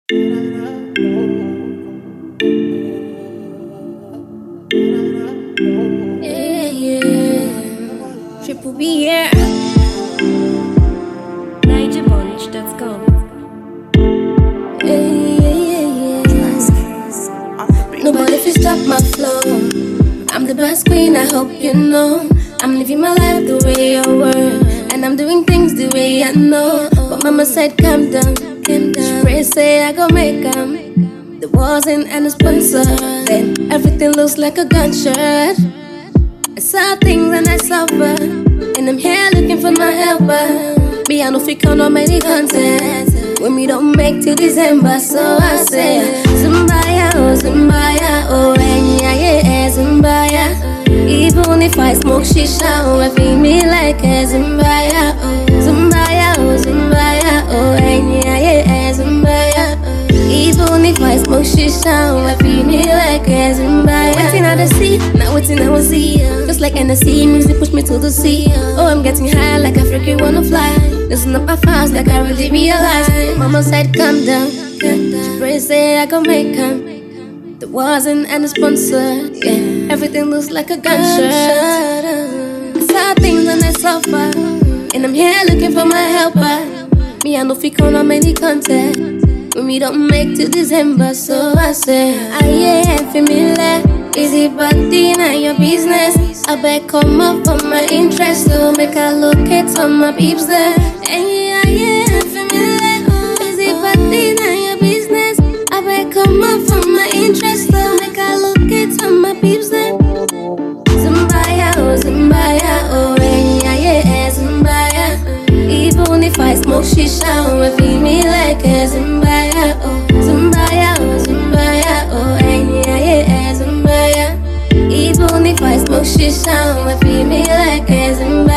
Yeah, yeah. Triple B here. NigerBunch.com. Nobody fi stop my flow. I'm the best queen, I hope you know. I'm living my life the way I work, and I'm doing things the way I know. But mama said calm down, calm down. Pray say I gon' make 'em. There wasn't any sponsor, then everything looks like a gunshot. I saw things and I suffer, and I'm here looking for my helper. Me, I know fi count on many contents when we don't make till December, so I say Zimbaya, oh Zimbaya, oh yeah, yeah, Zimbaya. Even if I smoke shisha, oh I feel me like a Zimbaya, oh Zimbaya, oh Zimbaya, oh yeah, yeah, Zimbaya. Even if I smoke shisha, oh I feel me like a Zimbaya. Waiting at the sea, not waiting I will see. Just like NSC, music push me to the sea. Oh, I'm getting high like a freaking wanna fly. Listen up, I fast like I really realize. Mama said calm down, she pray say I gon' make 'em. There wasn't any sponsor, yeah. Everything looks like a gunshot. I saw things and I suffer, and I'm here looking for my helper. Me, I know fi count on many contact when we don't make till December, so I say I ain't familiar. Easy body, not your business. I bet come up for my interest, so make I locate on my peeps there. I ain't familiar. Easy body, not your business. I bet come up for my interest, so make I locate on my peeps there. Zimbaya, oh Zimbaya, oh yeah, yeah, Zimbaya. Even if I smoke shisha, oh I feel me like a Zimbaya, oh Zimbaya, oh Zimbaya, oh yeah, yeah, Zimbaya. Even if I smoke shisha, oh I feel me like a Zimbaya.